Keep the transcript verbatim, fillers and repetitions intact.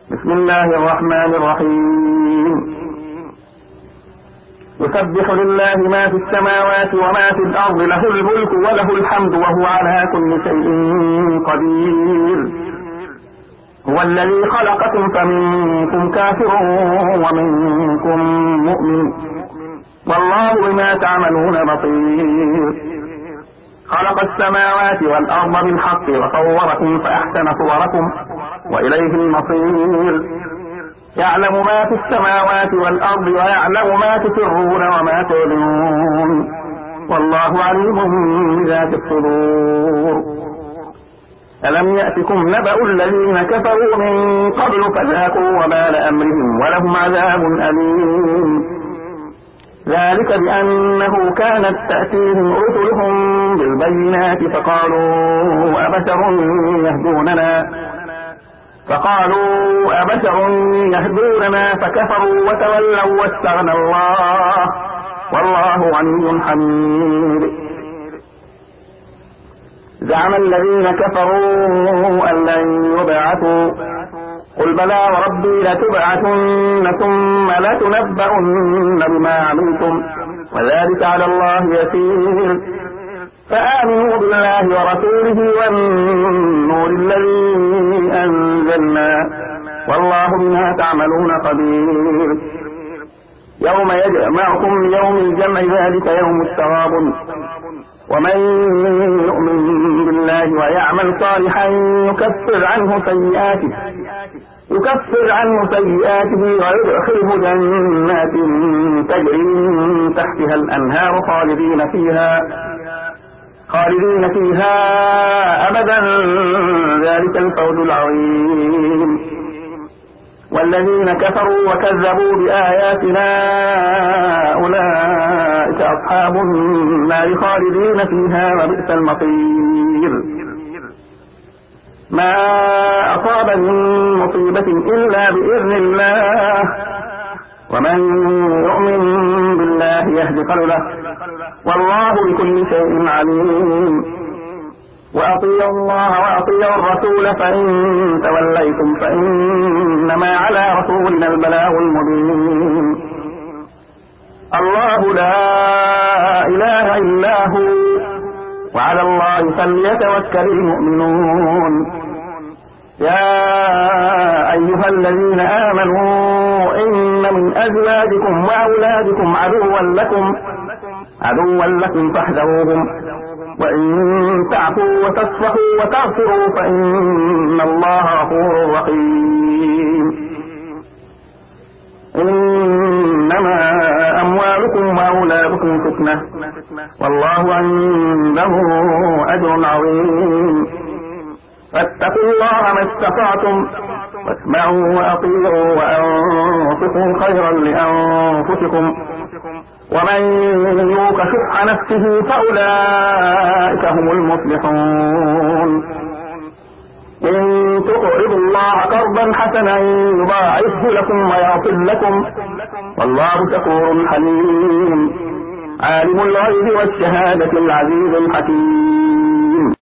بسم الله الرحمن الرحيم. يسبح لله ما في السماوات وما في الأرض، له الملك وله الحمد وهو على كل شيء قدير. هو الذي خلقكم فمنكم كافر ومنكم مؤمن، والله بما تعملون بصير. خلق السماوات والأرض بالحق وصوركم فأحسن صوركم وإليه المصير. يعلم ما في السماوات والأرض ويعلم ما تسرون وما تعلنون، والله عليم بذات الصدور. ألم يأتكم نبأ الذين كفروا من قبل فذاقوا وبال أمرهم ولهم عذاب أليم. ذلك بأنه كانت تأتيهم رسلهم بالبينات فقالوا أبشر يهدوننا فقالوا أبشر يهدوننا فكفروا وتولوا واستغنى الله والله غني حميد. زعم الذين كفروا أن لن يبعثوا، قل بلى وربي لتبعثن ثم لتنبؤن بما عملتم وذلك على الله يسير. فآمنوا بالله ورسوله والنور الذي أنزلنا والله بما تعملون خبير. يوم يجمعكم ليوم الجمع ذلك يوم التغابن، ومن يؤمن بالله ويعمل صالحا يكفر عنه سيئاته يكفر عنه سيئاته ويدخله جنات تجري من تحتها الأنهار خالدين فيها خالدين فيها أبدا، ذلك الفوز العظيم. والذين كفروا وكذبوا بآياتنا أولئك أصحاب النار خالدين فيها وبئس المصير. ما أصاب من مصيبة إلا بإذن الله، ومن يؤمن بالله يهد قلبه والله بكل شيء عليم. وأطيعوا الله وأطيعوا الرسول فإن توليتم فإنما على رسولنا البلاغ المبين. الله لا إله إلا هو وعلى الله فليتوكل المؤمنون. يا أيها الذين آمنوا إن من أزواجكم وأولادكم عدوا لكم عدوا لكم فاحذروهم، وإن تعفوا وتصفحوا وتغفروا فإن الله غفور رحيم. إنما أموالكم وأولادكم فتنة والله عنده أجر عظيم. فاتقوا الله ما استطعتم واسمعوا وأطيعوا وأنفقوا خيرا لأنفسكم، ومن يوق شح نفسه فأولئك هم المفلحون. إن تقرضوا الله قرضا حسنا يضاعفه لكم ويغفر لكم والله شكور حليم. عالم الغيب والشهادة العزيز الحكيم.